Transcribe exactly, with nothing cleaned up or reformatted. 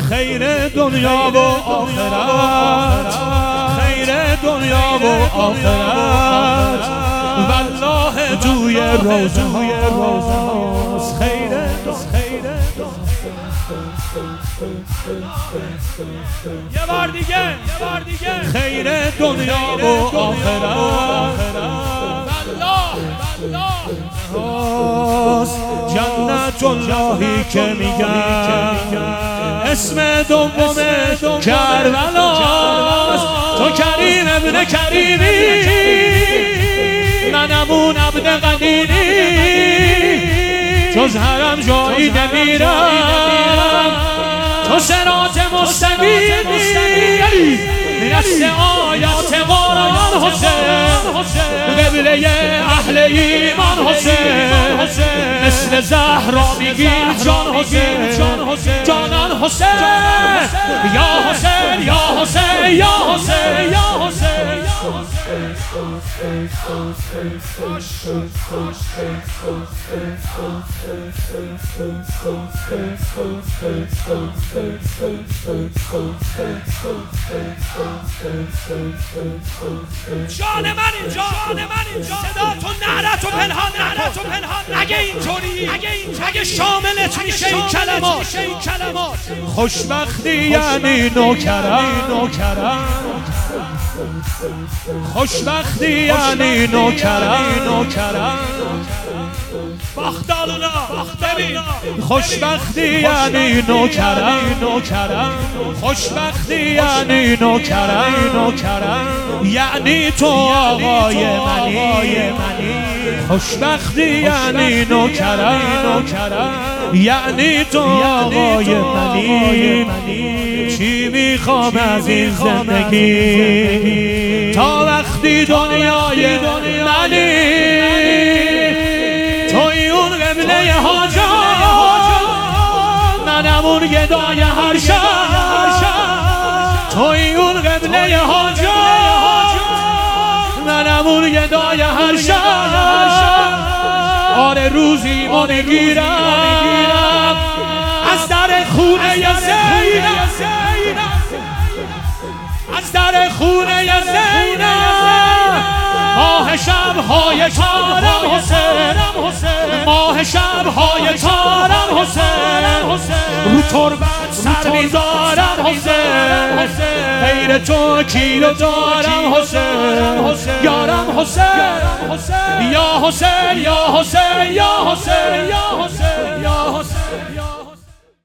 خیر دنیا و آخرت، خیر دنیا و آخرت والله توی روزه هاست. خیر یه بار دیگه یه بار دیگه خیر دنیا و آخرت جنت اللهی که میگن اسم دوم کربلاست. تو کریم ابن کریمی منمون عبد قدیری جز حرم جایی نمیرم. تو صراط مستقیمی نفس آیات قرآن حسین قبله اهل ایمان حسین مثل زهرا میگی جان حسین جانان حسین یا حسین یا حسین یا حسین یا حسین جان من اینجا جان من اینجا صدا تو نعرت و پنهان نعرت و پنهان اگه اینطوری اگه این اگه شاملت میشه این کلمات این کلمات خوشبختی یعنی نوکرم نوکرم خوشبختی یعنی نوکرم نوکرم بختالونا ببین خوشبختی یعنی نوکرم نوکرم خوشبختی یعنی نوکرم نوکرم یعنی تو آقای منی خوشبختی یعنی نوکرم نوکرم یعنی تو آقای منی. چی میخوام از این زندگی تا وقتی دنیای منی توی اون قبله حاجات منم اون گدای هر شب توی اون قبله حاجات منم اون گدای هر شب. آره روزی ما نگیرم از در خونه زینب از در خونه زینب ماه شب‌های تارم حسین ماه شب‌های تارم حسین رو تربت سر می‌ذارم حسین غیر تو کیلو دارم حسین یارم حسین یا حسین یا حسین یا حسین یا حسین یا حسین